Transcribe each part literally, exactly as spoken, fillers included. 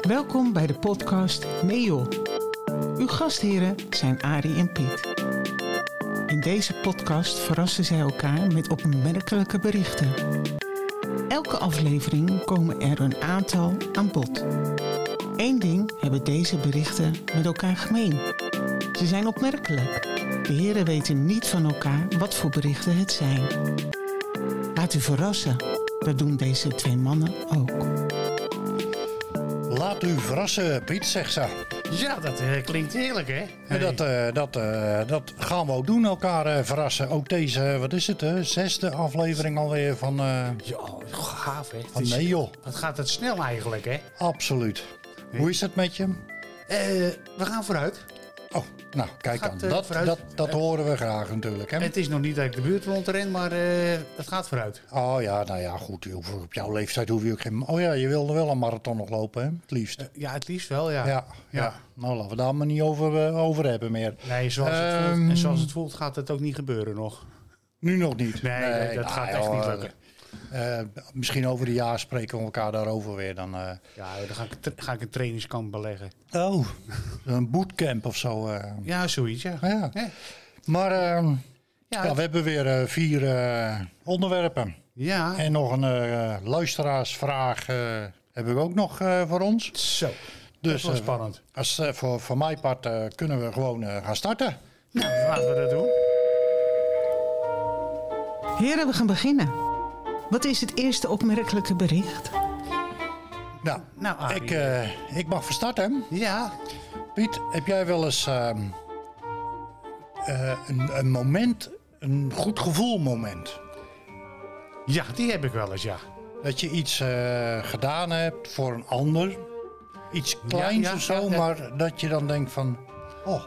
Welkom bij de podcast Meo. Uw gastheren zijn Arie en Piet. In deze podcast verrassen zij elkaar met opmerkelijke berichten. Elke aflevering komen er een aantal aan bod. Eén ding hebben deze berichten met elkaar gemeen. Ze zijn opmerkelijk. De heren weten niet van elkaar wat voor berichten het zijn. Laat u verrassen. Dat doen deze twee mannen ook. Laat u verrassen, Piet, zegt ze. Ja, dat uh, klinkt heerlijk, hè? En dat, uh, dat, uh, dat gaan we ook doen, elkaar uh, verrassen. Ook deze, wat is het, uh, zesde aflevering alweer van... Uh, ja, gaaf, hè? Van nee, joh. Wat gaat het snel eigenlijk, hè? Absoluut. Nee. Hoe is het met je? Uh, we gaan vooruit. Oh, nou, kijk gaat, dan. Uh, dat dat, dat uh, horen we graag natuurlijk, hè? Het is nog niet dat ik de buurt rondren, maar uh, het gaat vooruit. Oh ja, nou ja, goed. Op jouw leeftijd hoef je ook geen... Oh ja, je wilde wel een marathon nog lopen, hè? Het liefst. Uh, ja, het liefst wel, ja. Ja, ja. ja. Nou, laten we daar maar niet over, uh, over hebben meer. Nee, zoals, um, het voelt, en zoals het voelt gaat het ook niet gebeuren nog. Nu nog niet? Nee, nee, nee dat nou, gaat echt joh, niet lukken. Uh, misschien over een jaar spreken we elkaar daarover weer. Dan, uh... Ja, dan ga ik, tra- ga ik een trainingskamp beleggen. Oh, een bootcamp of zo. Uh... Ja, zoiets, ja. ja. ja. Maar uh, ja, ja, we hebben weer uh, vier uh, onderwerpen. Ja. En nog een uh, luisteraarsvraag uh, hebben we ook nog uh, voor ons. Zo, dus, dat is wel uh, spannend. Als, uh, voor, voor mijn part uh, kunnen we gewoon uh, gaan starten. Nou, laten we dat doen. Heren, we gaan beginnen. Wat is het eerste opmerkelijke bericht? Nou, nou ik, uh, ik mag van starten. Ja. Piet, heb jij wel eens uh, uh, een, een moment, een goed gevoel moment? Ja, die heb ik wel eens, ja. Dat je iets uh, gedaan hebt voor een ander. Iets kleins ja, ja, of zo, ja, ja. Maar dat je dan denkt van... Oh,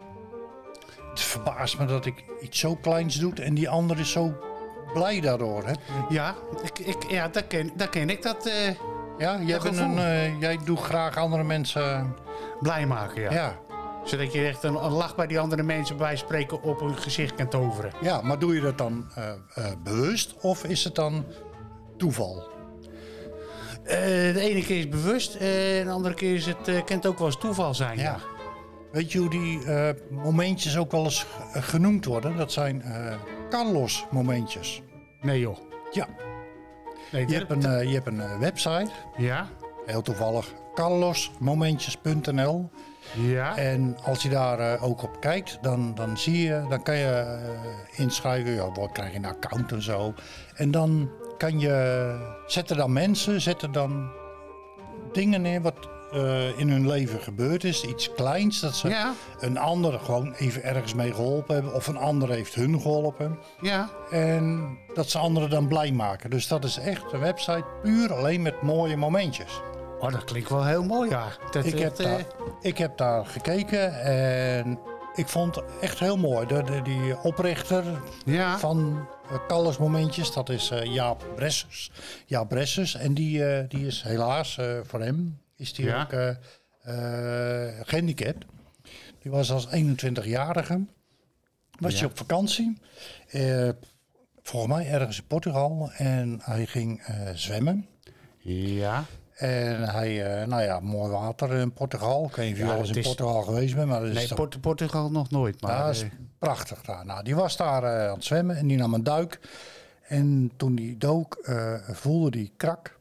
het verbaast me dat ik iets zo kleins doe en die ander is zo... blij daardoor, hè? Ja, ik, ik, ja dat, ken, dat ken ik. Dat, uh, ja, jij, bent een, uh, jij doet graag andere mensen... blij maken, ja. ja. Zodat je echt een, een lach bij die andere mensen bij spreken op hun gezicht kan toveren. Ja, maar doe je dat dan uh, uh, bewust of is het dan toeval? Uh, de ene keer is bewust uh, en de andere keer is het, uh, kan het ook wel eens toeval zijn, ja. ja. Weet je hoe die uh, momentjes ook wel eens genoemd worden? Dat zijn uh, Carlos momentjes. Nee joh. Ja. Nee, je, hebt een, uh, je hebt een uh, website. Ja. Heel toevallig. carlos momentjes punt n l. Ja. En als je daar uh, ook op kijkt, dan, dan zie je, dan kan je uh, inschrijven. Ja, dan krijg je een account en zo. En dan kan je, zetten dan mensen, zetten dan dingen neer wat... Uh, in hun leven gebeurd is. Iets kleins. Dat ze ja. een ander gewoon even ergens mee geholpen hebben. Of een ander heeft hun geholpen. Ja. En dat ze anderen dan blij maken. Dus dat is echt een website puur alleen met mooie momentjes. Oh, dat klinkt wel heel mooi, ja. Dat ik, echt, heb daar, ik heb daar gekeken en ik vond het echt heel mooi. De, de, die oprichter ja. van uh, Carlos Momentjes, dat is uh, Jaap Bressers. Jaap Bressers. En die, uh, die is helaas uh, voor hem... is die ja. ook uh, uh, gehandicapt. Die was als eenentwintigjarige. Was ja. hij op vakantie. Uh, volgens mij ergens in Portugal. En hij ging uh, zwemmen. Ja. En hij, uh, nou ja, mooi water in Portugal. Ik weet niet of je ja, al eens in is... Portugal geweest bent. Maar dat nee, is toch... Port- Portugal nog nooit. Maar ja, dat is prachtig daar. Nou, die was daar uh, aan het zwemmen en die nam een duik. En toen die dook, uh, voelde die krak.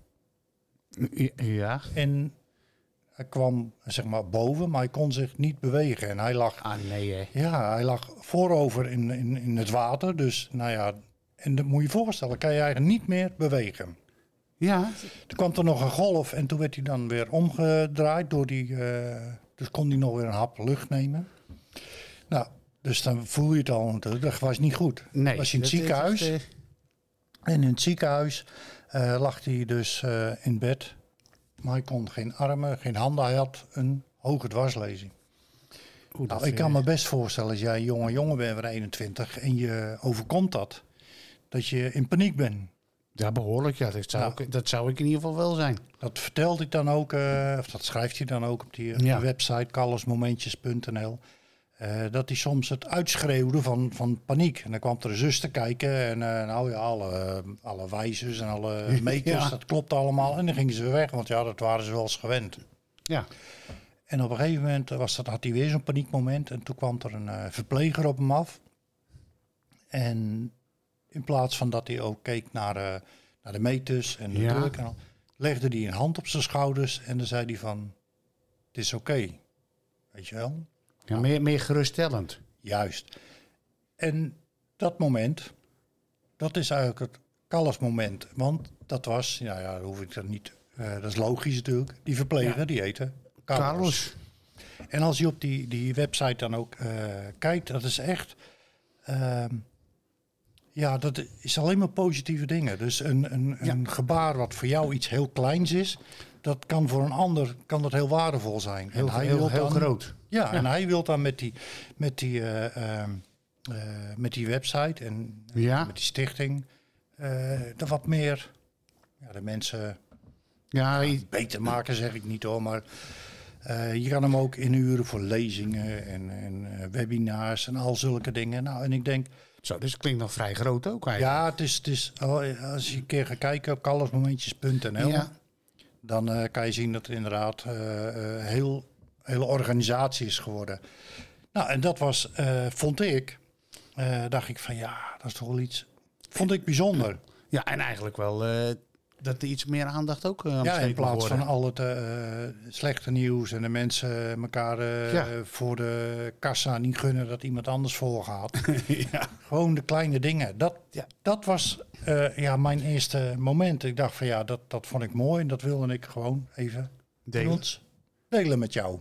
Ja. En hij kwam zeg maar boven, maar hij kon zich niet bewegen. En hij lag, ah, nee, hè? Ja, hij lag voorover in, in, in het water. Dus nou ja, en dat moet je je voorstellen, kan je eigenlijk niet meer bewegen. Ja. Toen kwam er nog een golf en toen werd hij dan weer omgedraaid. Door die, uh, dus kon hij nog weer een hap lucht nemen. Nou, dus dan voel je het al natuurlijk. Dat was niet goed. Nee. Was hij in het ziekenhuis. Is, uh... En in het ziekenhuis uh, lag hij dus uh, in bed. Maar hij kon geen armen, geen handen. Hij had een hoge dwarslezing. Oeh, nou, ik kan me best voorstellen als jij een jonge jongen bent van eenentwintig en je overkomt dat. Dat je in paniek bent. Ja, behoorlijk. Ja, dat, zou nou, ik, dat zou ik in ieder geval wel zijn. Dat vertelt hij dan ook, uh, of dat schrijft hij dan ook op die, ja. die website carlos momentjes punt n l. Uh, dat hij soms het uitschreeuwde van, van paniek. En dan kwam er een zuster kijken en uh, nou ja, alle, alle wijzers en alle meters, ja. dat klopt allemaal. En dan gingen ze weer weg, want ja, dat waren ze wel eens gewend. Ja. En op een gegeven moment was dat, had hij weer zo'n paniekmoment. En toen kwam er een uh, verpleger op hem af. En in plaats van dat hij ook keek naar, uh, naar de meters en de ja. druk, en al, legde hij een hand op zijn schouders. En dan zei hij van, het is oké. Okay. Weet je wel? Ja, meer, meer geruststellend. Juist. En dat moment, dat is eigenlijk het Callas-moment. Want dat was, ja, ja, hoef ik dat niet, uh, dat is logisch natuurlijk. Die verpleger, ja. die heette Carlos. Carlos. En als je op die, die website dan ook uh, kijkt, dat is echt, uh, ja, dat is alleen maar positieve dingen. Dus een, een, ja. een gebaar wat voor jou iets heel kleins is, dat kan voor een ander kan dat heel waardevol zijn. Heel, en hij heel, wil heel dan, groot. Ja, ja, en hij wil dan met die, met die, uh, uh, uh, met die website en uh, ja. met die stichting uh, er wat meer ja, de mensen ja, ja, beter maken, zeg ik niet hoor, maar uh, je kan hem ook inhuren voor lezingen en, en uh, webinars en al zulke dingen. Nou, en ik denk... Zo, dus het klinkt nog vrij groot ook eigenlijk. Ja, het is, het is, als je een keer gaat kijken op callasmomentjes punt n l, ja. dan uh, kan je zien dat er inderdaad uh, uh, heel hele organisatie is geworden. Nou, en dat was, uh, vond ik, uh, dacht ik van ja, dat is toch wel iets, vond ik bijzonder. Ja, en eigenlijk wel uh, dat er iets meer aandacht ook uh, aan ja, in plaats worden. van al het uh, slechte nieuws en de mensen elkaar uh, ja. voor de kassa niet gunnen dat iemand anders voorgaat. ja. Gewoon de kleine dingen. Dat, ja. dat was uh, ja, mijn eerste moment. Ik dacht van ja, dat, dat vond ik mooi en dat wilde ik gewoon even delen, ons delen met jou.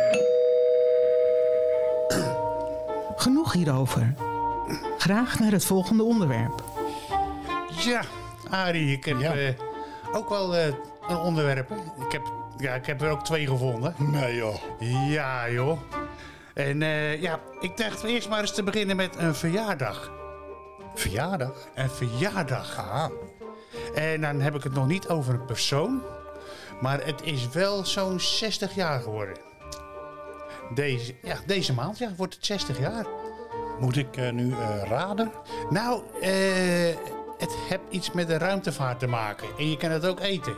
Genoeg hierover. Graag naar het volgende onderwerp. Ja, Arie, ik heb ja. uh, ook wel uh, een onderwerp. Ik heb, ja, ik heb er ook twee gevonden. Nee joh. Ja joh. En uh, ja, ik dacht eerst maar eens te beginnen met een verjaardag. Verjaardag? Een verjaardag. Ah. En dan heb ik het nog niet over een persoon. Maar het is wel zo'n zestig jaar geworden. Deze, ja, deze maand ja, wordt het zestig jaar. Moet ik uh, nu uh, raden? Nou, uh, het heeft iets met de ruimtevaart te maken. En je kan het ook eten.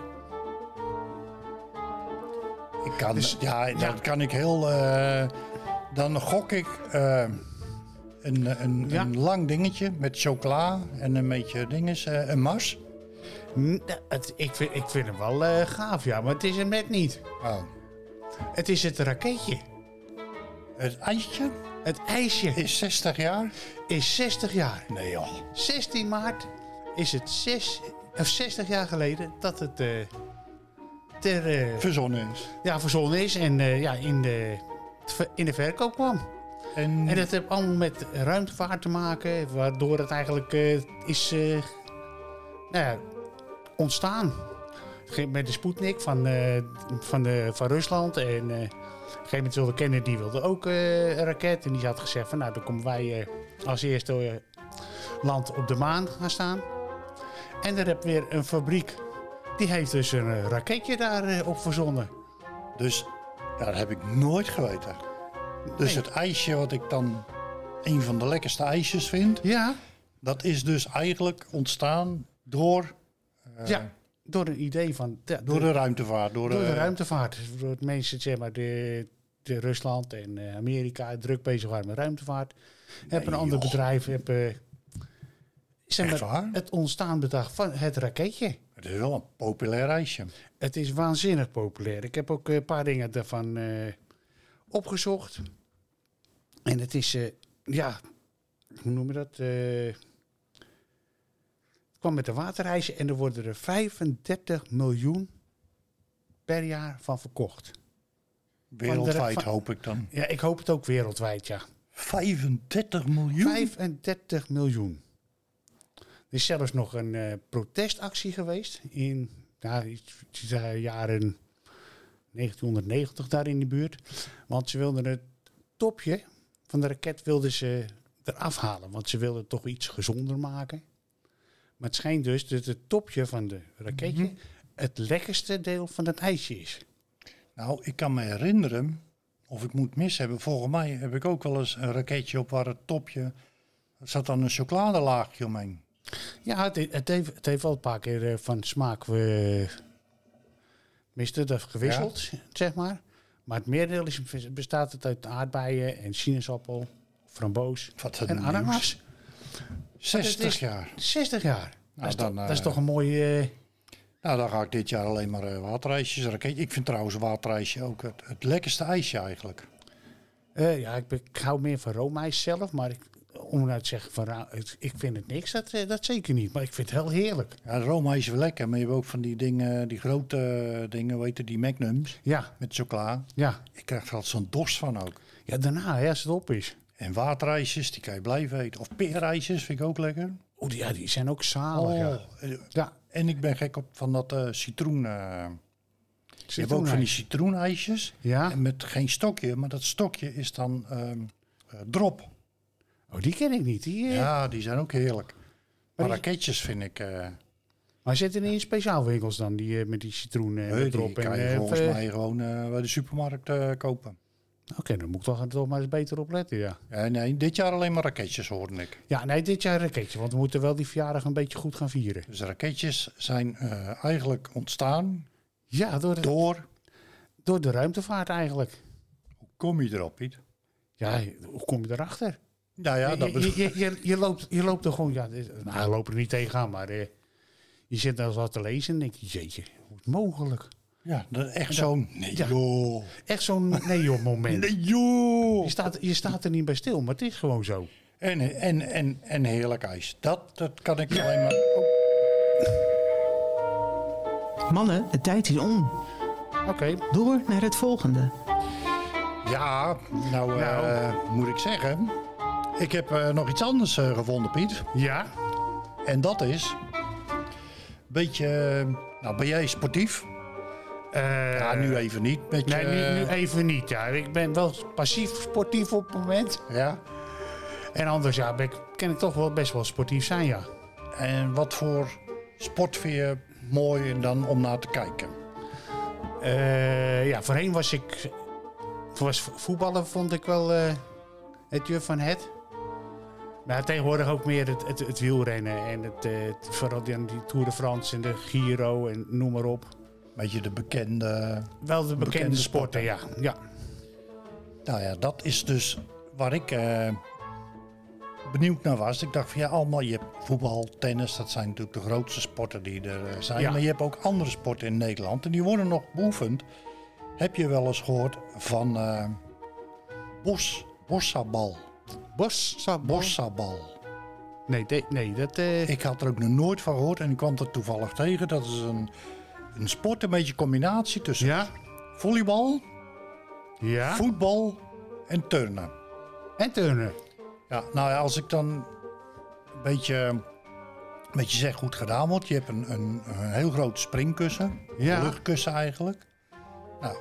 Ik kan, dus, ja, ja, dat kan ik heel... Uh, dan gok ik uh, een, een, ja. een lang dingetje met chocola en een beetje dinges, uh, een Mars. N- het, ik, vind, ik vind hem wel uh, gaaf, ja, maar het is hem net niet. Oh. Het is het raketje. Het ijsje? Het ijsje. Is zestig jaar? Is zestig jaar. Nee joh. zestien maart is het zes, of zestig jaar geleden dat het uh, ter... Uh, verzonnen is. Ja, verzonnen is en uh, ja, in, de, in de verkoop kwam. En, en dat heeft allemaal met ruimtevaart te maken, waardoor het eigenlijk uh, is uh, nou ja, ontstaan. Met de Sputnik van, uh, van, de, van Rusland en... Uh, Op een gegeven moment wilde Kennedy wilde ook uh, een raket. En die had gezegd van nou, dan komen wij uh, als eerste uh, land op de maan gaan staan. En er heb weer een fabriek. Die heeft dus een uh, raketje daar uh, op verzonnen. Dus ja, dat heb ik nooit geweten. Dus nee. Het ijsje wat ik dan een van de lekkerste ijsjes vind. Ja. Dat is dus eigenlijk ontstaan door... Uh, ja. Door een idee van... De, door de ruimtevaart. Door, door de, de ruimtevaart. Door het mensen, zeg maar, de, de Rusland en uh, Amerika druk bezig waren met ruimtevaart. Nee, heb een ander joh. bedrijf... Heb, uh, zeg maar, het ontstaan bedacht van het raketje. Het is wel een populair ijsje. Het is waanzinnig populair. Ik heb ook een paar dingen daarvan uh, opgezocht. En het is... Uh, ja, hoe noem je dat... Uh, kwam met de waterijsje en er worden er vijfendertig miljoen per jaar van verkocht. Wereldwijd van de, van, hoop ik dan. Ja, ik hoop het ook wereldwijd, ja. vijfendertig miljoen? vijfendertig miljoen. Er is zelfs nog een uh, protestactie geweest in nou, de jaren negentienhonderdnegentig daar in de buurt. Want ze wilden het topje van de raket wilden ze eraf halen. Want ze wilden toch iets gezonder maken. Maar het schijnt dus dat het topje van de raketje mm-hmm. het lekkerste deel van het ijsje is. Nou, ik kan me herinneren, of ik moet mis hebben, volgens mij heb ik ook wel eens een raketje op waar het topje, er zat dan een chocoladelaagje omheen. Ja, het, het, heeft, het heeft wel een paar keer uh, van smaak uh, Tenminste, dat gewisseld, ja. zeg maar. Maar het merendeel is, bestaat het uit aardbeien en sinaasappel, framboos en ananas. zestig jaar. zestig jaar. Nou, dat, is dan, toch, uh, dat is toch een mooie... Uh... Nou, dan ga ik dit jaar alleen maar uh, waterijsjes. Ik vind trouwens waterijsje ook het, het lekkerste ijsje eigenlijk. Uh, ja, ik, ik hou meer van roomijs zelf, maar ik, om nou te zeggen van ik vind het niks, dat, dat zeker niet. Maar ik vind het heel heerlijk. Ja, roomijs is wel lekker, maar je hebt ook van die dingen, die grote dingen, weet je, die Magnums. Ja. Met chocola. Ja. Ik krijg er altijd zo'n dorst van ook. Ja, daarna, ja, als het op is. En waterijsjes, die kan je blijven eten. Of peerijsjes, vind ik ook lekker. Oh, die, ja, die zijn ook zalig, oh, ja. ja. En ik ben gek op van dat uh, citroen... Uh, je hebt ook van die citroenijsjes. Ja. En met geen stokje, maar dat stokje is dan um, uh, drop. Oh, die ken ik niet. Die, uh... Ja, die zijn ook heerlijk. Maar, maar die... raketjes vind ik... Uh... Maar zitten die in speciaalwinkels dan, die uh, met die citroen en nee, drop? Die kan je en, volgens uh, mij gewoon uh, bij de supermarkt uh, kopen. Oké, okay, dan moet ik toch, toch maar eens beter op letten, ja. ja. Nee, dit jaar alleen maar raketjes, hoorde ik. Ja, nee, dit jaar raketjes, want we moeten wel die verjaardag een beetje goed gaan vieren. Dus raketjes zijn uh, eigenlijk ontstaan... Ja, door de, door... door de ruimtevaart eigenlijk. Hoe kom je erop, Piet? Ja, hoe kom je erachter? Nou ja, dat je, je, je, je, loopt, je loopt er gewoon... Ja, nou, je loopt er niet tegenaan, maar uh, je zit daar wat te lezen en denk je, jeetje, hoe is het mogelijk? Ja, dat is echt zo'n nee ja, joh. Echt zo'n nee joh moment. Nee joh. Je staat, je staat er niet bij stil, maar het is gewoon zo. En, en, en, en heerlijk ijs. Dat, dat kan ik alleen maar... Oh. Mannen, de tijd is om. Oké. Okay. Door naar het volgende. Ja, nou, nou. Uh, moet ik zeggen... Ik heb uh, nog iets anders uh, gevonden, Piet. Ja? En dat is... Beetje... Uh, nou, ben jij sportief? Uh, ja, nu even niet. Beetje, nee, nu, nu even niet. Ja. Ik ben wel passief sportief op het moment. Ja. En anders ja, ben ik, kan ik toch wel best wel sportief zijn, ja. En wat voor sport vind je mooi dan om naar te kijken? Uh, ja, voorheen was ik... Was voetballen vond ik wel uh, het juf van het. Maar tegenwoordig ook meer het, het, het wielrennen. En het, het, vooral die, die Tour de France en de Giro en noem maar op. Beetje de bekende... Wel de bekende, bekende sporten, ja. ja. Nou ja, dat is dus waar ik uh, benieuwd naar was. Ik dacht van ja, allemaal, je hebt voetbal, tennis, dat zijn natuurlijk de grootste sporten die er zijn. Ja. Maar je hebt ook andere sporten in Nederland en die worden nog beoefend. Heb je wel eens gehoord van uh, bos, bossabal? Bossabal? Bossabal. Nee, de, nee, dat... Uh... Ik had er ook nog nooit van gehoord en ik kwam er toevallig tegen. Dat is een... Een sport, een beetje combinatie tussen ja? volleybal, ja? voetbal en turnen. En turnen? Ja, nou ja, als ik dan een beetje, een beetje zeg hoe het gedaan wordt. Je hebt een, een, een heel groot springkussen, ja. een luchtkussen eigenlijk. Nou,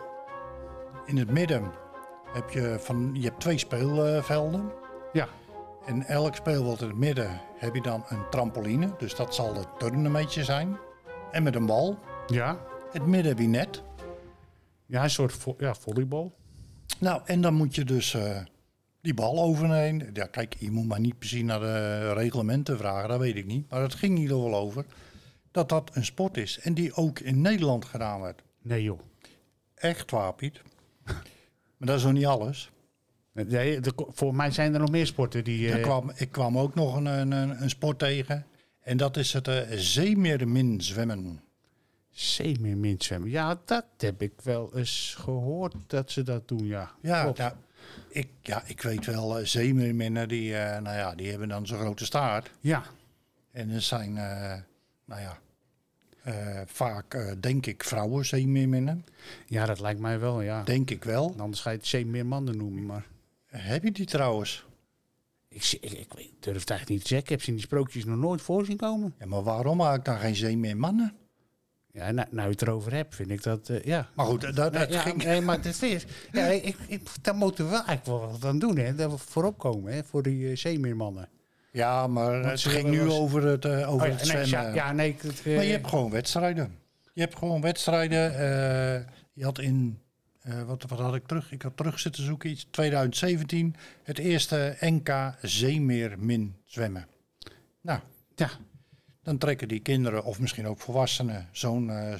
in het midden heb je, van, je hebt twee speelvelden. Ja. En elk speelveld in het midden heb je dan een trampoline. Dus dat zal het turnen een beetje zijn. En met een bal. Ja. Het midden heb je net. Ja, een soort vo- ja, volleybal. Nou, en dan moet je dus uh, die bal overnemen. Ja, kijk, je moet maar niet precies naar de reglementen vragen, dat weet ik niet. Maar het ging in ieder geval over dat dat een sport is. En die ook in Nederland gedaan werd. Nee joh. Echt waar, Piet. Maar dat is nog niet alles. Nee, de, voor mij zijn er nog meer sporten die... Uh... Ik, kwam, ik kwam ook nog een, een, een sport tegen. En dat is het uh, zeemeermin zwemmen. Zeemeermin zwemmen. Ja, dat heb ik wel eens gehoord dat ze dat doen, ja. Ja, ja, ik, ja ik weet wel, uh, zeemeerminnen die, uh, nou ja, die hebben dan zo'n grote staart. Ja. En er zijn, uh, nou ja, uh, vaak uh, denk ik vrouwen zeemeerminnen. Ja, dat lijkt mij wel, ja. Denk ik wel. Anders ga je het zeemeermannen noemen, maar... Uh, heb je die trouwens? Ik, ik, ik durf het eigenlijk niet te zeggen. Ik heb ze in die sprookjes nog nooit voor zien komen. Ja, maar waarom maak ik dan geen zeemeermannen? Ja, nou, nou je het erover hebt, vind ik dat, uh, ja. Maar goed, dat, dat ja, ja, ging... Nee, maar dat is... Ja, ik, ik, daar moeten we wel eigenlijk wel wat aan doen, hè. Dat we voorop komen, hè, voor die uh, zeemeermannen. Ja, maar Want het ging nu was... over het, uh, over oh, ja, het zwemmen. Nee, ja, ja, nee, het, uh... Maar je hebt gewoon wedstrijden. Je hebt gewoon wedstrijden. Uh, je had in... Uh, wat, wat had ik terug? Ik had terug zitten zoeken. Iets twintig zeventien. Het eerste N K zeemeermin zwemmen. Nou, ja. Dan trekken die kinderen, of misschien ook volwassenen, zo'n, uh, zo'n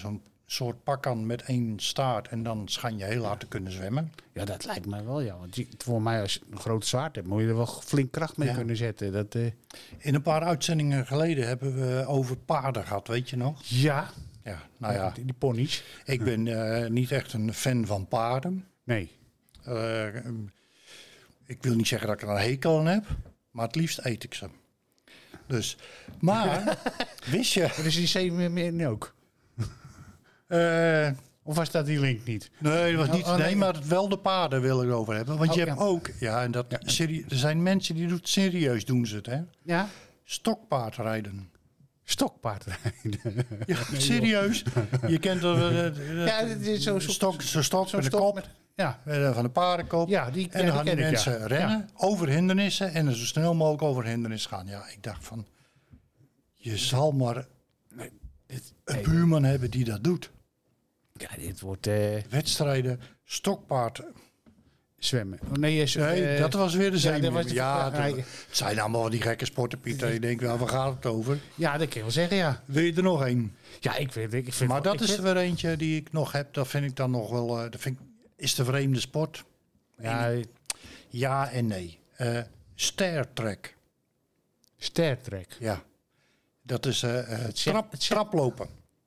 soort pak aan met één staart en dan schijn je heel hard te kunnen zwemmen. Ja, dat lijkt mij wel, ja. Want die, voor mij als je een grote zwaard hebt, moet je er wel flink kracht mee ja. kunnen zetten. Dat, uh... In een paar uitzendingen geleden hebben we over paarden gehad, weet je nog? Ja. Ja, nou ja. Die, die ponies. Ik ben uh, niet echt een fan van paarden. Nee. Uh, ik wil niet zeggen dat ik er een hekel aan heb, maar het liefst eet ik ze. Dus, maar, wist je... Er is die zeven meer ook. Uh, of was dat die link niet? Nee, dat was niet, oh, nee, nee, maar wel de paarden wil ik over hebben. Want oh, je hebt ja. ook... Ja, en dat ja. serie, er zijn mensen die doen het serieus, doen ze het, hè? Ja. Stokpaardrijden. Stokpaardrijden? Ja, nee, serieus. Je kent er... Uh, ja, het is zo'n stok, zo stok zo met de kop. Met, ja. Van de paardenkop. Ja, die, en dan ja, gaan die mensen ik, ja. rennen ja. over hindernissen. En zo snel mogelijk over hindernissen gaan. Ja, ik dacht van... Je zal maar nee, dit, een nee, buurman nee. hebben die dat doet. Ja, dit wordt... Uh... Wedstrijden, stokpaard... Zwemmen. Oh, nee, uh, nee, dat was weer de zenuw. Ja, de... ja het, het zijn allemaal die gekke sporten, Pieter. Je denkt wel, waar gaat het over? Ja, dat kan je wel zeggen, ja. Wil je er nog één? Ja, ik vind... Ik vind maar dat ik is vind... er weer eentje die ik nog heb. Dat vind ik dan nog wel... Uh, dat vind ik, is de vreemde sport. Ja, en, ja en nee. Uh, Star Trek. Star Trek? Ja. Dat is uh, uh, trap, traplopen.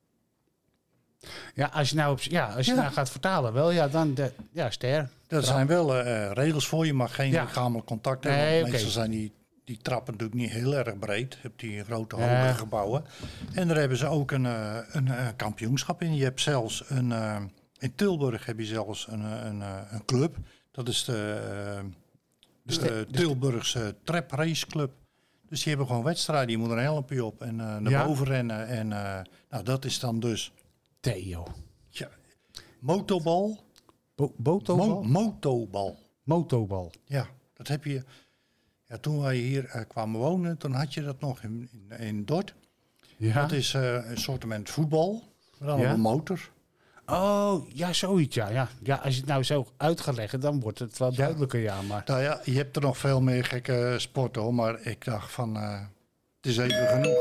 Ja, als je nou, op, ja, als je ja. nou gaat vertalen, wel, ja, dan de, ja, ster. Er zijn wel uh, regels voor. Je mag geen ja. lichamelijk contact hebben. Nee, meestal okay. zijn die, die trappen natuurlijk niet heel erg breed. Je hebt die grote hoge ja. gebouwen. En daar hebben ze ook een, uh, een uh, kampioenschap in. Je hebt zelfs een... Uh, in Tilburg heb je zelfs een, een, een club. Dat is de, uh, de, de Tilburgse Trap Race Club. Dus die hebben gewoon wedstrijden. Je moet er een helmpje op en uh, naar ja. boven rennen. En uh, nou, dat is dan dus... Theo. Ja, motobal. Bo- botobal? Mo- motobal. Motobal. Ja, dat heb je... Ja, toen wij hier uh, kwamen wonen, toen had je dat nog in, in, in Dort. Ja. Dat is uh, een soort van voetbal, maar dan ja. een motor. Oh, ja, zoiets, ja, ja. Ja, als je het nou zo uit gaat leggen, dan wordt het wel duidelijker, ja. Maar... Nou ja, je hebt er nog veel meer gekke sporten, hoor. Maar ik dacht van, uh, het is even genoeg.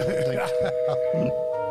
Oh,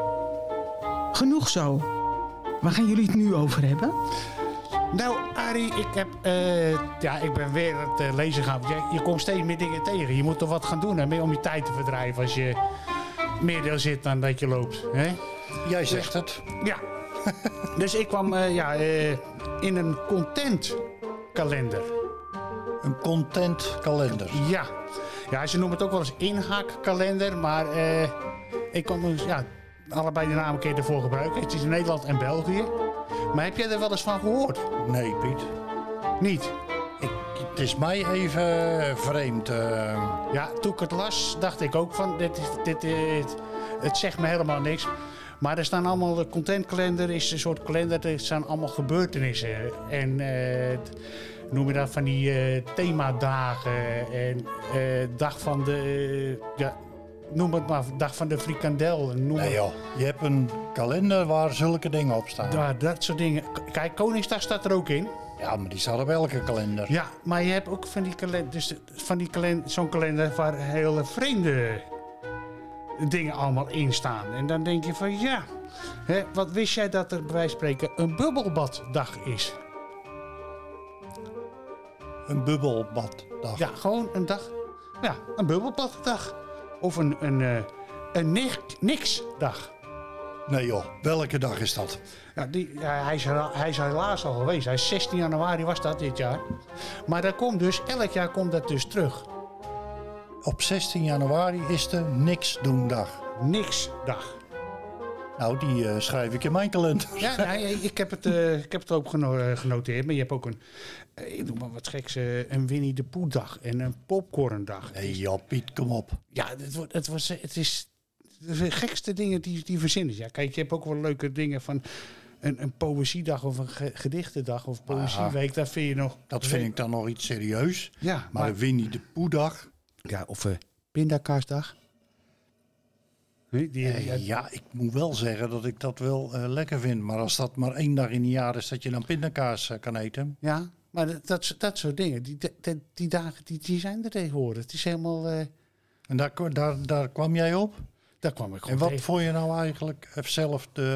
Genoeg zo. Waar gaan jullie het nu over hebben? Nou, Arie, ik, heb, uh, ja, ik ben weer het uh, lezen gaan. Je, je komt steeds meer dingen tegen. Je moet toch wat gaan doen hè, om je tijd te verdrijven als je meer deel zit dan dat je loopt. Hè? Jij zegt dus, het. Ja. Dus ik kwam uh, ja, uh, in een content kalender. Een content kalender? Ja. Ja, ze noemen het ook wel eens inhaakkalender, maar uh, ik kon dus, ja, allebei de namen kun je ervoor gebruiken. Het is in Nederland en België. Maar heb jij er wel eens van gehoord? Nee, Piet. Niet? Ik, het is mij even vreemd. Uh... Ja, toen ik het las, dacht ik ook van, dit, dit, dit, het zegt me helemaal niks. Maar er staan allemaal, de contentkalender is een soort kalender, er staan allemaal gebeurtenissen. En uh, noem je dat van die uh, themadagen en uh, dag van de... Uh, ja, noem het maar, dag van de frikandel. Noem nee joh, je hebt een kalender waar zulke dingen op staan. Ja, dat soort dingen. Kijk, Koningsdag staat er ook in. Ja, maar die staat op elke kalender. Ja, maar je hebt ook van die kalender, dus van die kalender, zo'n kalender waar hele vreemde dingen allemaal in staan. En dan denk je van ja, hè, wat wist jij dat er bij wijze van spreken een bubbelbaddag is? Een bubbelbaddag? Ja, gewoon een dag. Ja, een bubbelbaddag. Of een, een, uh, een nik, niksdag. Nee joh, welke dag is dat? Ja, die, ja, hij, is, hij is helaas al geweest. Hij is zestien januari was dat dit jaar. Maar dat komt dus, elk jaar komt dat dus terug. Op zestien januari is de niksdoendag. Niksdag. Nou, die uh, schrijf ik in mijn kalender. Ja, nee, ik, heb het, uh, ik heb het ook geno- genoteerd. Maar je hebt ook een, uh, ik noem maar wat geks, uh, een Winnie de Pooh dag en een popcorndag. Nee joh, Piet, kom op. Ja, het, wordt, het, was, het is de gekste dingen die, die verzinnen. Ja, kijk, je hebt ook wel leuke dingen van een, een poëziedag of een ge- gedichtendag of poëzieweek. Dat vind je nog... Dat vind ik dan nog iets serieus. Ja, maar, maar een Winnie de Pooh dag... Ja, of uh, pindakaasdag. Nee, die, uh, ja, ja, ik moet wel zeggen dat ik dat wel uh, lekker vind. Maar als dat maar één dag in een jaar is dat je dan pindakaas uh, kan eten. Ja, maar dat, dat, dat soort dingen, die, die, die dagen die, die zijn er tegenwoordig. Het is helemaal... Uh... En daar, daar, daar kwam jij op? Daar kwam ik gewoon En wat tegen. vond je nou eigenlijk zelf de,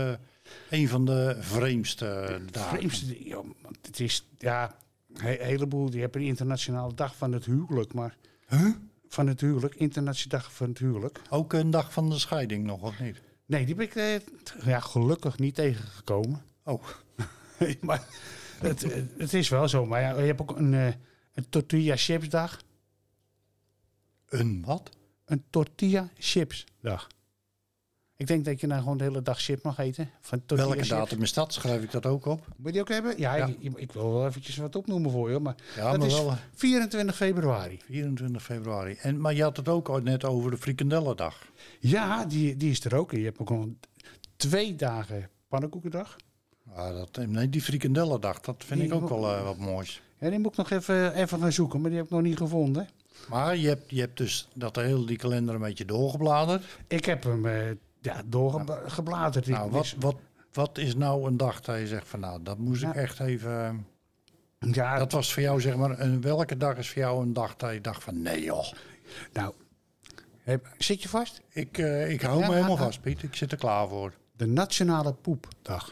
Een van de vreemdste dagen. Vreemdste, ja, het is, ja, een heleboel. Je hebt een internationale dag van het huwelijk, maar... Huh? Van het huwelijk, internationale dag van het huwelijk. Ook een dag van de scheiding nog, of niet? Nee, die ben ik eh, ja, gelukkig niet tegengekomen. Oh. Maar het, het is wel zo. Maar ja, je hebt ook een, uh, een tortilla chips dag. Een wat? Een tortilla chips dag. Ik denk dat je nou gewoon de hele dag chip mag eten. Van Welke chips. datum is dat? Schrijf ik dat ook op? Moet je die ook hebben? Ja, ja. Ik, ik wil wel eventjes wat opnoemen voor je. Maar ja, dat maar is wel. vierentwintig februari. vierentwintig februari. En, maar je had het ook net over de frikandellendag. Ja, die, die is er ook. Je hebt ook nog twee dagen pannenkoekendag. Ja, dat, nee, die frikandellendag, dat vind die ik ook wel uh, wat moois. Ja, die moet ik nog even, even gaan zoeken, maar die heb ik nog niet gevonden. Maar je hebt, je hebt dus dat hele die kalender een beetje doorgebladerd. Ik heb hem uh, ja, doorgebladerd. Nou, nou, wat, wat, wat is nou een dag dat je zegt van nou, dat moest ja. ik echt even... Ja, dat was voor jou zeg maar, een, welke dag is voor jou een dag dat je dacht van nee joh. Nou, heb, zit je vast? Ik, uh, ik hou ja, me helemaal uh, vast, Piet. Ik zit er klaar voor. De Nationale Poepdag.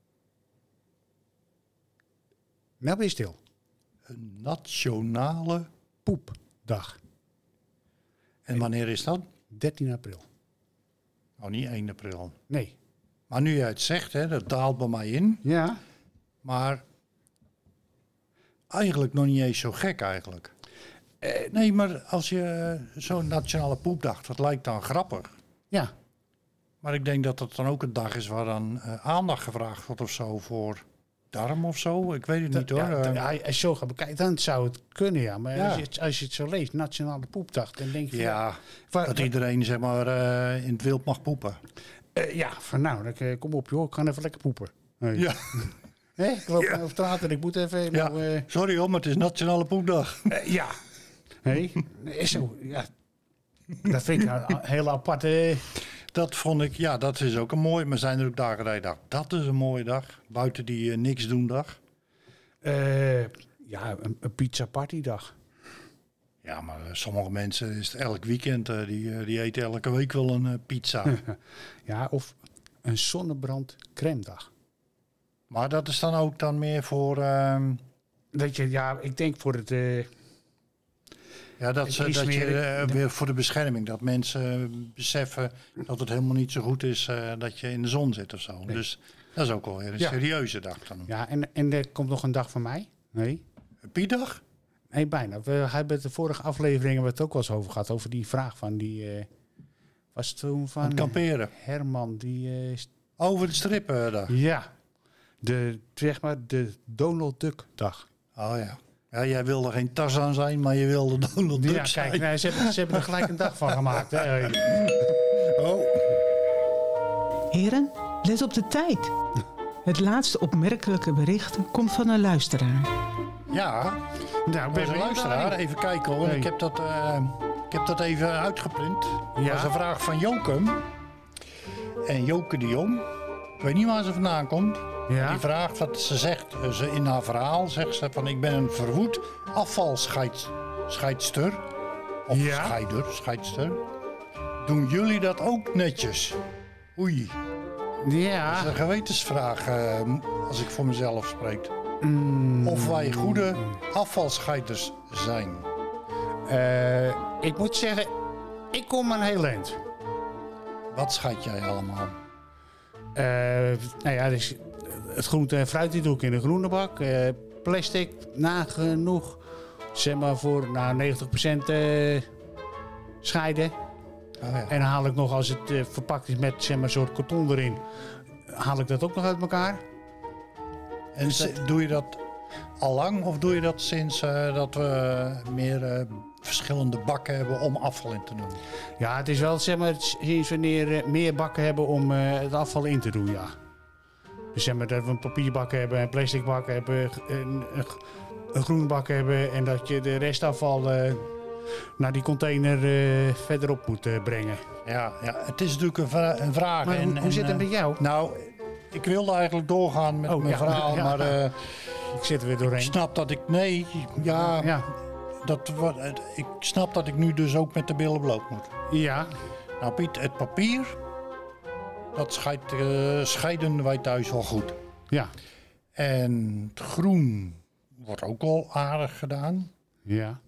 Nou ben je stil. Een nationale poepdag. En wanneer is dat? dertien april. Oh, niet één april. Nee. Maar nu jij het zegt, hè, dat daalt bij mij in. Ja. Maar eigenlijk nog niet eens zo gek eigenlijk. Eh, nee, maar als je uh, zo'n nationale poepdag, dat lijkt dan grappig. Ja. Maar ik denk dat het dan ook een dag is waar dan uh, aandacht gevraagd wordt of zo voor darm of zo. Ik weet het dat, niet hoor. Ja, ja, als je zo gaat bekijken, dan zou het kunnen, ja. Maar ja. Als, je het, als je het zo leest, nationale poepdag, dan denk je... Ja, van, dat iedereen zeg maar uh, in het wild mag poepen. Uh, ja, van nou, dan, uh, kom op joh, ik ga even lekker poepen. Hey. Ja. Hey, ik loop ja. over straat en ik moet even... Ja. Nou, uh, sorry hoor, maar het is nationale poepdag. Uh, ja. Hey, is zo, ja. Dat vind ik een hele aparte... Dat vond ik, ja, dat is ook een mooi. Maar zijn er ook dagen dat je dacht, dat is een mooie dag. Buiten die uh, niks doen dag. Uh, ja, een, een pizza partydag. Ja, maar uh, sommige mensen is het elk weekend. Uh, die, uh, die eten elke week wel een uh, pizza. Ja, of een zonnebrand crème dag. Maar dat is dan ook dan meer voor... Uh... Dat je, ja, ik denk voor het... Uh, Ja, dat, ze, dat je uh, weer voor de bescherming, dat mensen uh, beseffen dat het helemaal niet zo goed is uh, dat je in de zon zit of zo. Nee. Dus dat is ook wel weer een ja. serieuze dag dan. Ja, en, en er komt nog een dag van mij. Nee. Een Pietdag? Nee, bijna. We hebben de vorige afleveringen het ook wel eens over gehad, over die vraag van die... Uh, was het toen van... Het kamperen. Herman, die... Uh, over de strippen dag. Ja. De, zeg maar, de Donald Duck dag. Oh ja. Ja, jij wilde geen Tarzan zijn, maar je wilde Donald Duck ja, zijn. Kijk, nee, ze, hebben, ze hebben er gelijk een dag van gemaakt. Hè? Oh. Heren, let op de tijd. Het laatste opmerkelijke bericht komt van een luisteraar. Ja, nou, ben een luisteraar. Even kijken hoor. Nee. Ik, heb dat, uh, ik heb dat even uitgeprint. Dat ja. was een vraag van Jokem. En Joke de Jong. Ik weet niet waar ze vandaan komt. Ja. Die vraagt wat ze zegt, ze in haar verhaal zegt ze van ik ben een verwoed afvalscheidster. Of ja. scheider, scheidster. Doen jullie dat ook netjes? Oei. Ja. Dat is een gewetensvraag uh, als ik voor mezelf spreek. Mm. Of wij goede afvalscheiders zijn. Uh, ik moet zeggen, ik kom een heel eind. Wat scheid jij allemaal? Uh, nou ja, dus het groente en fruit die doe ik in de groene bak. Uh, plastic nagenoeg. Zeg maar voor nou, negentig procent uh, scheiden. Oh ja. En dan haal ik nog, als het uh, verpakt is met zeg maar, een soort karton erin, haal ik dat ook nog uit elkaar. En dus dat... doe je dat al lang of doe je dat sinds uh, dat we meer uh, verschillende bakken hebben om afval in te doen? Ja, het is wel zeg maar, sinds wanneer uh, meer bakken hebben om uh, het afval in te doen, ja. Dus zeg maar dat we een papierbak hebben, een plastic bak hebben, een, een, een groen bak hebben en dat je de restafval uh, naar die container uh, verderop moet uh, brengen. Ja, ja, het is natuurlijk een, vra- een vraag. Maar en, hoe, hoe en, zit het met jou? Nou, ik wilde eigenlijk doorgaan met oh, mijn ja, verhaal, ja, maar uh, ik zit er weer doorheen. Ik snap dat ik, nee, ja, ja. Dat, ik snap dat ik nu dus ook met de billen bloot moet. Ja. Nou Piet, het papier, dat scheidt, uh, scheiden wij thuis wel goed. Ja. En het groen wordt ook wel aardig gedaan. Ja.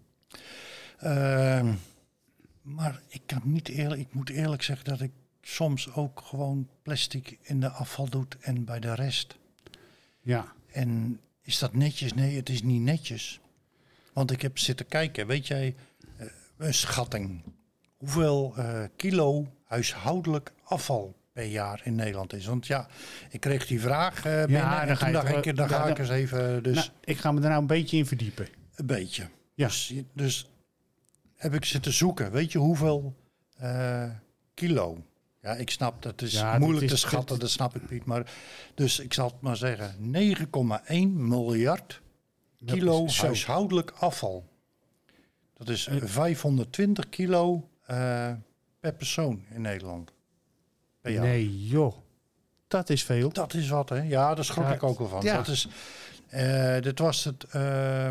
Uh, maar ik, kan niet eerlijk, ik moet eerlijk zeggen dat ik soms ook gewoon plastic in de afval doe en bij de rest. Ja. En is dat netjes? Nee, het is niet netjes. Want ik heb zitten kijken, weet jij, uh, een schatting. Hoeveel uh, kilo huishoudelijk afval per jaar in Nederland is. Want ja, ik kreeg die vraag uh, binnen ja, en toen dacht ik, dan, dan ga ik eens even... Dus, nou, ik ga me er nou een beetje in verdiepen. Een beetje. Ja. Dus, dus heb ik zitten zoeken. Weet je hoeveel uh, kilo? Ja, ik snap, dat is ja, moeilijk dat is, te schatten, dat, dat snap ik niet. Maar, dus ik zal het maar zeggen, negen komma één miljard kilo huishoudelijk afval. Dat is uh, vijfhonderdtwintig kilo uh, per persoon in Nederland. Per jaar. Nee joh, dat is veel. Dat is wat, hè? Ja, daar schrok ja, ik ook wel van. Ja. Dat is, uh, dit was het... Uh,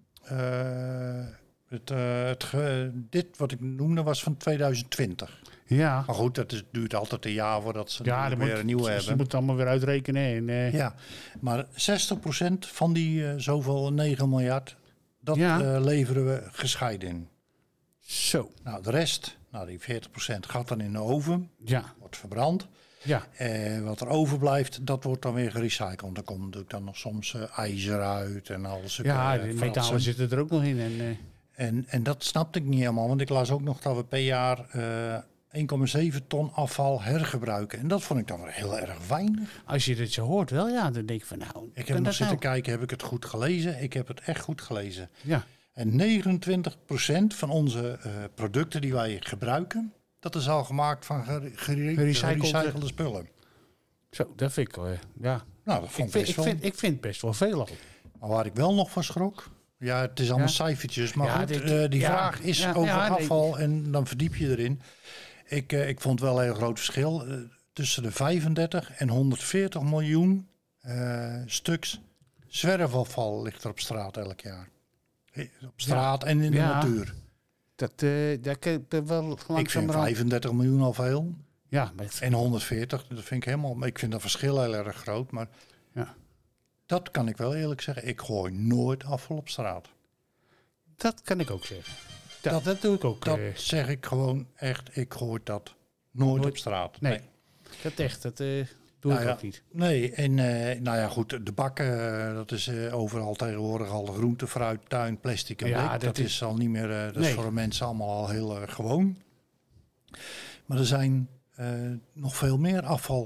uh, het, uh, het ge, dit wat ik noemde was van tweeduizend twintig. Ja. Maar goed, dat is, duurt altijd een jaar voordat ze ja, weer moet, een nieuwe ze, hebben. Ze moeten allemaal weer uitrekenen. En, uh... Ja, maar zestig procent van die uh, zoveel negen miljard, dat ja. uh, leveren we gescheiden in. Zo. Nou, de rest, nou die veertig procent gaat dan in de oven, ja. wordt verbrand. Ja. Uh, wat er overblijft, dat wordt dan weer gerecycled. Er komt natuurlijk dan nog soms uh, ijzer uit en alles. Ja, de metalen zitten er ook nog in. En, uh... en, en dat snapte ik niet helemaal, want ik las ook nog dat we per jaar... Uh, één komma zeven ton afval hergebruiken. En dat vond ik dan weer heel erg weinig. Als je dit zo hoort wel, ja, dan denk ik van nou... Ik heb nog zitten nou? kijken, heb ik het goed gelezen? Ik heb het echt goed gelezen. Ja. En negenentwintig procent van onze uh, producten die wij gebruiken... dat is al gemaakt van gere- gere- gerecyclede spullen. Zo, dat vind ik wel, ja. Nou, dat vond ik, vind, best ik, vind, ik vind best wel veel al. Maar waar ik wel nog van schrok... Ja, het is allemaal ja. cijfertjes. Maar ja, goed, dit, uh, die ja, vraag is ja, over ja, afval nee. en dan verdiep je erin... Ik, uh, ik vond wel een heel groot verschil uh, tussen de vijfendertig en honderdveertig miljoen uh, stuks zwerfafval ligt er op straat elk jaar. Op straat ja. en in de ja. natuur. Dat, uh, dat kan ik wel ik vind vijfendertig miljoen al veel. Ja, maar... En honderdveertig, dat vind ik helemaal... Ik vind dat verschil heel erg groot, maar... Ja. Dat kan ik wel eerlijk zeggen. Ik gooi nooit afval op straat. Dat kan ik ook zeggen. Ja, dat, dat doe ik ook. Dat uh, zeg ik gewoon echt. Ik gooi dat nooit, nooit op straat. Nee, nee. Dat echt. Dat uh, doe nou ik ja, ook niet. Nee, en uh, nou ja, goed. De bakken, uh, dat is uh, overal tegenwoordig al groente, fruit, tuin, plastic en ja, blik. Dat, dat is, is al niet meer... Uh, dat nee. is voor de mensen allemaal al heel uh, gewoon. Maar er zijn uh, nog veel meer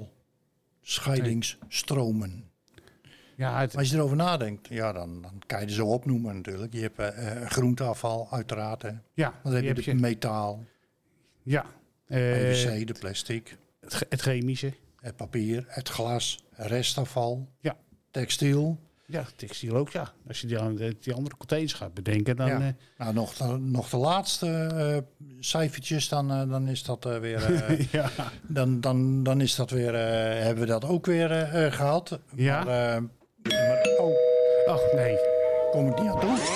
afvalscheidingsstromen. Ja, het... Als je erover nadenkt, ja, dan, dan kan je er zo opnoemen natuurlijk. Je hebt uh, groenteafval, uiteraard. Hè. Ja, dan heb je het je... metaal. Ja. Uh, P V C, de plastic. Het, het chemische. Het papier, het glas, restafval. Ja. Textiel. Ja, textiel ook, ja. Als je die, die andere containers gaat bedenken, dan... Ja. Uh... Nou, nog de, nog de laatste uh, cijfertjes, dan, uh, dan is dat uh, weer... Uh, ja. dan, dan, dan is dat weer... Uh, hebben we dat ook weer uh, gehad. Ja. Maar, uh, maar, oh. Och, nee. Kom ik niet aan toe.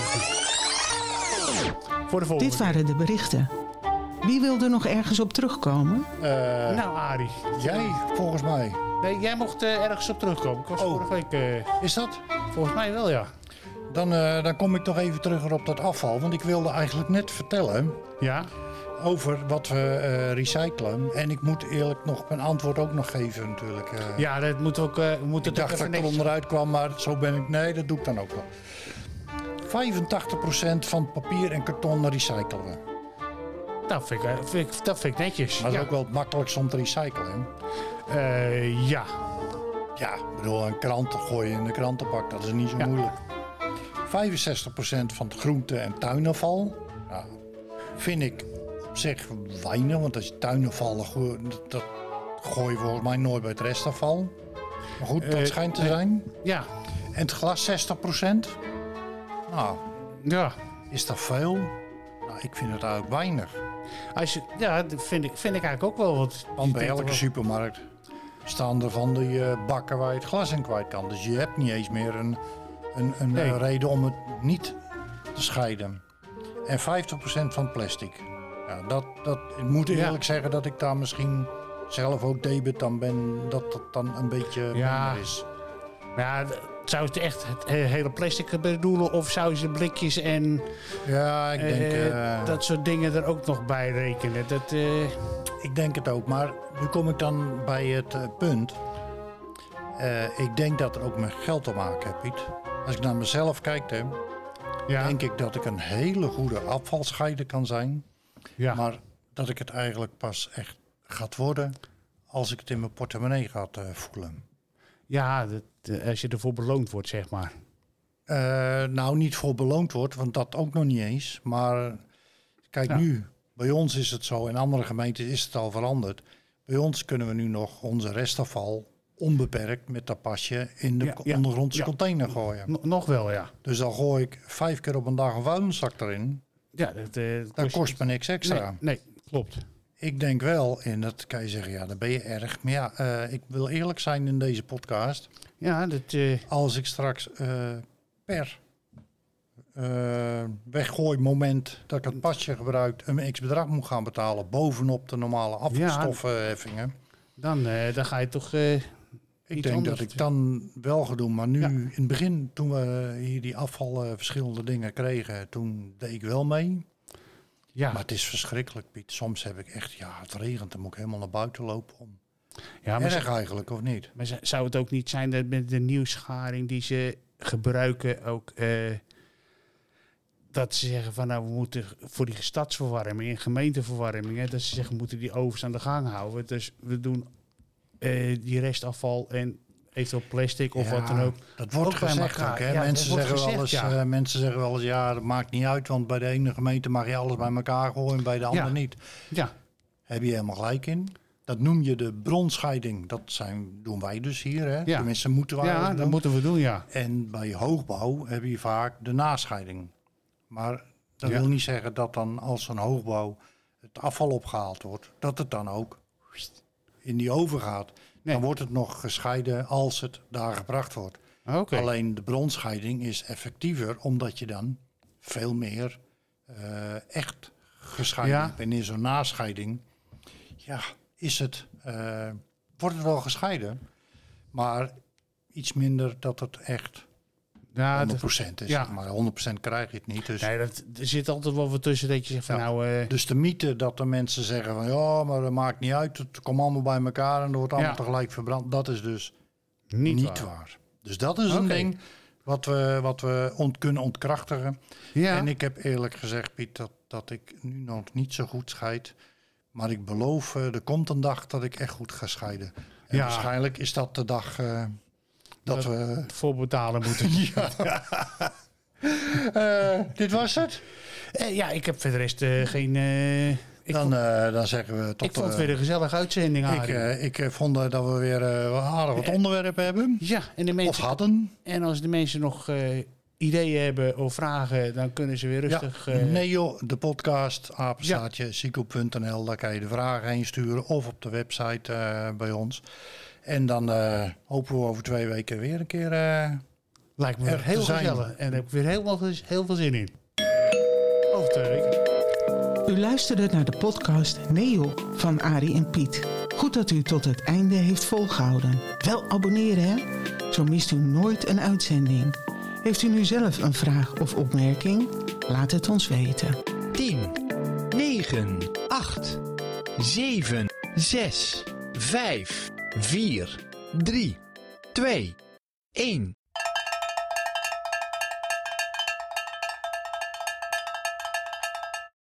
Voor de volgende. Dit waren de berichten. Wie wil er nog ergens op terugkomen? Uh, nou, Arie. Jij, volgens mij. Nee, jij mocht uh, ergens op terugkomen. Ik was oh. vorige week... Uh, is dat? Volgens mij wel, ja. Dan, uh, dan kom ik toch even terug op dat afval. Want ik wilde eigenlijk net vertellen... Ja? Over wat we uh, recyclen. En ik moet eerlijk nog mijn antwoord ook nog geven natuurlijk. Uh, ja, dat moet ook... Uh, moet ik dacht dat ik er onderuit kwam, maar zo ben ik... Nee, dat doe ik dan ook wel. vijfentachtig procent van papier en karton recyclen we. Dat vind ik, vind ik, dat vind ik netjes. Maar dat ja. is ook wel het makkelijkst om te recyclen. Uh, ja. Ja, ik bedoel, een krant gooi je in de krantenbak. Dat is niet zo ja. moeilijk. vijfenzestig procent van het groente- en tuinafval. Nou, vind ik op zich weinig. Want als je tuinafval, dat gooi je volgens mij nooit bij het restafval. Maar goed, dat uh, schijnt te uh, zijn. Ja. En het glas zestig procent. Nou, ja. Is dat veel? Nou, ik vind het eigenlijk weinig. Als je, ja, dat vind ik, vind ik eigenlijk ook wel. Wat, want bij elke wel... supermarkt staan er van die uh, bakken waar je het glas in kwijt kan. Dus je hebt niet eens meer een, een, een nee. uh, reden om het niet te scheiden. En vijftig procent van plastic. Ja, dat, dat, ik moet eerlijk ja. zeggen dat ik daar misschien zelf ook debet, dan ben dat dat dan een beetje ja. minder is. Ja, zou het echt het hele plastic bedoelen of zou je de blikjes en ja, ik denk, uh, uh, dat soort dingen er ook nog bij rekenen? Dat, uh... Ik denk het ook, maar nu kom ik dan bij het uh, punt. Uh, ik denk dat er ook met geld te maken heeft, Piet. Als ik naar mezelf kijk, hè, ja. denk ik dat ik een hele goede afvalscheider kan zijn. Ja. Maar dat ik het eigenlijk pas echt gaat worden als ik het in mijn portemonnee ga uh, voelen. Ja, dat, als je ervoor beloond wordt, zeg maar. Uh, nou, niet voor beloond wordt, want dat ook nog niet eens. Maar kijk ja. nu, bij ons is het zo, in andere gemeenten is het al veranderd. Bij ons kunnen we nu nog onze restafval onbeperkt met dat pasje in de ja, ja, ondergrondse ja. container gooien. N- nog wel, ja. Dus dan gooi ik vijf keer op een dag een vuilniszak erin. Ja, dat, uh, dat dat kost, kost me niks extra. Nee, nee, klopt. Ik denk wel, en dat kan je zeggen, ja, dan ben je erg. Maar ja, uh, ik wil eerlijk zijn in deze podcast. Ja, dat... Uh... Als ik straks uh, per uh, weggooi moment dat ik het pasje gebruik een x-bedrag moet gaan betalen bovenop de normale afvalstoffenheffingen. Ja, dan, uh, dan ga je toch... Uh, ik denk dat ik dan wel ga doen. Maar nu, ja. in het begin, toen we hier die afval uh, verschillende dingen kregen, toen deed ik wel mee. Ja. Maar het is verschrikkelijk, Piet. Soms heb ik echt, ja, het regent, dan moet ik helemaal naar buiten lopen om. Ja, maar erg ze, eigenlijk, of niet? Maar zou het ook niet zijn dat met de nieuwsgaring die ze gebruiken ook... Uh, dat ze zeggen van, nou, we moeten voor die stadsverwarming en gemeenteverwarming... Hè, dat ze zeggen, we moeten die ovens aan de gang houden. Dus we doen uh, die restafval en eventueel plastic of ja, wat dan ook. Dat wordt ook gezegd ook, hè? Ja, mensen, zeggen gezegd, wel eens, ja. uh, mensen zeggen wel eens, ja, dat maakt niet uit... want bij de ene gemeente mag je alles bij elkaar gooien en bij de andere ja. niet. Ja. Heb je helemaal gelijk in. Dat noem je de bronscheiding. Dat zijn, doen wij dus hier, hè? Ja. Tenminste, moeten wij Ja, dat doen. moeten we doen, ja. En bij hoogbouw heb je vaak de nascheiding. Maar dat ja. wil niet zeggen dat dan als een hoogbouw het afval opgehaald wordt... dat het dan ook in die oven gaat. Nee. Dan wordt het nog gescheiden als het daar gebracht wordt. Okay. Alleen de bronscheiding is effectiever, omdat je dan veel meer uh, echt gescheiden ja. hebt. En in zo'n nascheiding, ja, is het, uh, wordt het wel gescheiden, maar iets minder dat het echt ja, honderd procent is. Ja. Maar honderd procent krijg je het niet. Dus. Nee, dat, er zit altijd wel wat tussen dat je zegt van ja. nou... Uh... Dus de mythe dat de mensen zeggen van ja, maar dat maakt niet uit. Het komt allemaal bij elkaar en er wordt allemaal ja. tegelijk verbrand. Dat is dus niet, niet waar. waar. Dus dat is okay. een ding wat we, wat we ont, kunnen ontkrachtigen. Ja. En ik heb eerlijk gezegd, Piet, dat, dat ik nu nog niet zo goed scheid. Maar ik beloof, uh, er komt een dag dat ik echt goed ga scheiden. En ja. waarschijnlijk is dat de dag... Uh, Dat, dat we voor betalen moeten. ja. uh, dit was het? Uh, ja, ik heb verder rest uh, geen... Uh, ik dan, uh, dan zeggen we tot... Ik vond het weer een gezellige uitzending, Ik, uh, ik uh, vond uh, dat we weer uh, aardig wat uh, onderwerpen hebben. Ja, en de mensen... Of hadden. En als de mensen nog uh, ideeën hebben of vragen, dan kunnen ze weer rustig... Ja, uh, Neo, de podcast, apenstaartje, ja. zico punt n l. Daar kan je de vragen heen sturen. Of op de website uh, bij ons. En dan uh, hopen we over twee weken weer een keer uh, lijkt me heel gezellig. En daar heb ik weer heel, heel veel zin in. Over twee weken. U luisterde naar de podcast Neo van Arie en Piet. Goed dat u tot het einde heeft volgehouden. Wel abonneren, hè? Zo mist u nooit een uitzending. Heeft u nu zelf een vraag of opmerking? Laat het ons weten. tien, negen, acht, zeven, zes, vijf... vier, drie, twee, één.